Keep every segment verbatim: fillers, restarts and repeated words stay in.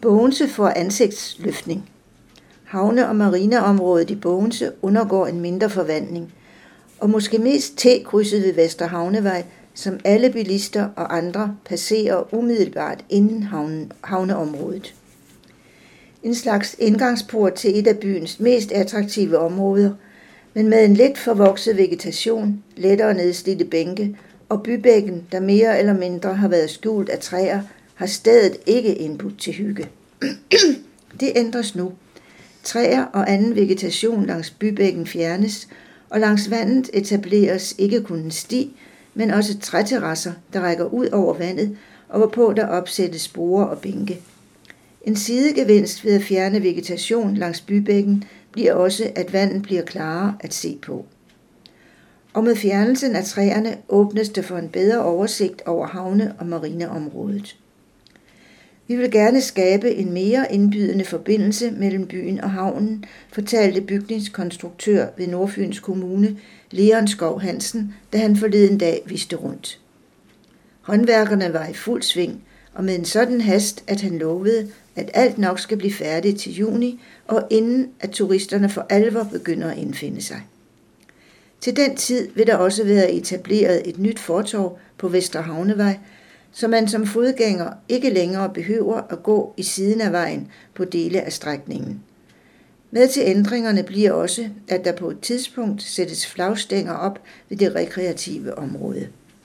Bogense får ansigtsløftning. Havne- og marineområdet i Bogense undergår en mindre forvandling, og måske mest T-krydset ved Vester Havnevej, som alle bilister og andre passerer umiddelbart inden havnen, havneområdet. En slags indgangsport til et af byens mest attraktive områder, men med en lidt forvokset vegetation, lettere nedslidte bænke og bybækken, der mere eller mindre har været skjult af træer, har stedet ikke indbudt til hygge. Det ændres nu. Træer og anden vegetation langs bybækken fjernes, og langs vandet etableres ikke kun en sti, men også træterrasser, der rækker ud over vandet, og hvorpå der opsættes sporer og bænke. En sidegevinst ved at fjerne vegetation langs bybækken bliver også, at vandet bliver klarere at se på. Og med fjernelsen af træerne åbnes det for en bedre oversigt over havne- og marineområdet. Vi vil gerne skabe en mere indbydende forbindelse mellem byen og havnen, fortalte bygningskonstruktør ved Nordfyns Kommune, Leon Skov Hansen, da han forleden dag viste rundt. Håndværkerne var i fuld sving, og med en sådan hast, at han lovede, at alt nok skal blive færdigt til juni, og inden at turisterne for alvor begynder at indfinde sig. Til den tid vil der også være etableret et nyt fortov på Vester Havnevej, så man som fodgænger ikke længere behøver at gå i siden af vejen på dele af strækningen. Med til ændringerne bliver også, at der på et tidspunkt sættes flagstænger op ved det rekreative område.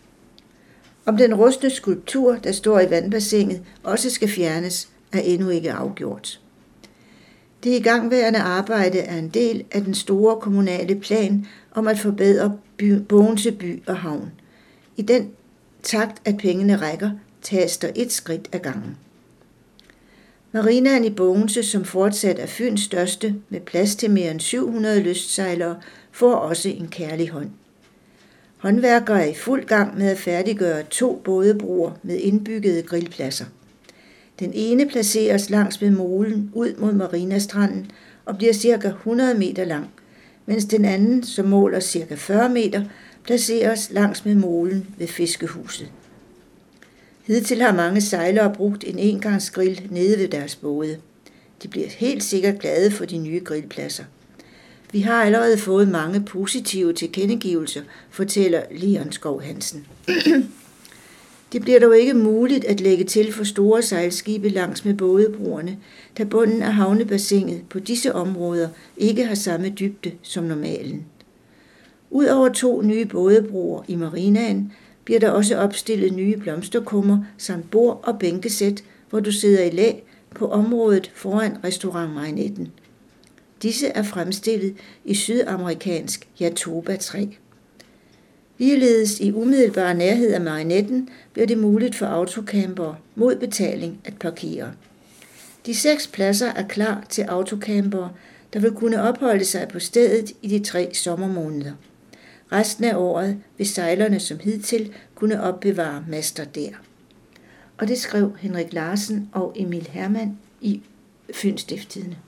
Om den rustne skulptur, der står i vandbassinet, også skal fjernes, er endnu ikke afgjort. Det igangværende arbejde er en del af den store kommunale plan om at forbedre by, Bogense by og havn. I den takt, at pengene rækker, tages der et skridt ad gangen. Marinaen i Bogense, som fortsat er Fyns største med plads til mere end syv hundrede lystsejlere, får også en kærlig hånd. Håndværkere er i fuld gang med at færdiggøre to bådebroer med indbyggede grillpladser. Den ene placeres langs med molen ud mod Marinastranden og bliver ca. hundrede meter lang, mens den anden, som måler ca. fyrre meter, placeres langs med molen ved fiskehuset. Hidtil har mange sejlere brugt en engangsgrill nede ved deres både. De bliver helt sikkert glade for de nye grillpladser. Vi har allerede fået mange positive tilkendegivelser, fortæller Leon Skov Hansen. Det bliver dog ikke muligt at lægge til for store sejlskibe langs med bådebroerne, da bunden af havnebassinet på disse områder ikke har samme dybde som normalen. Udover to nye bådebroer i marinaen, bliver der også opstillet nye blomsterkummer samt bord- og bænkesæt, hvor du sidder i læ på området foran restaurant Marinetten. Disse er fremstillet i sydamerikansk Jatoba-træ. Ligeledes i umiddelbar nærhed af Marinetten bliver det muligt for autocampere mod betaling at parkere. De seks pladser er klar til autocampere, der vil kunne opholde sig på stedet i de tre sommermåneder. Resten af året vil sejlerne som hidtil kunne opbevare master der. Og det skrev Henrik Larsen og Emil Hermann i Fyns Stiftstidende.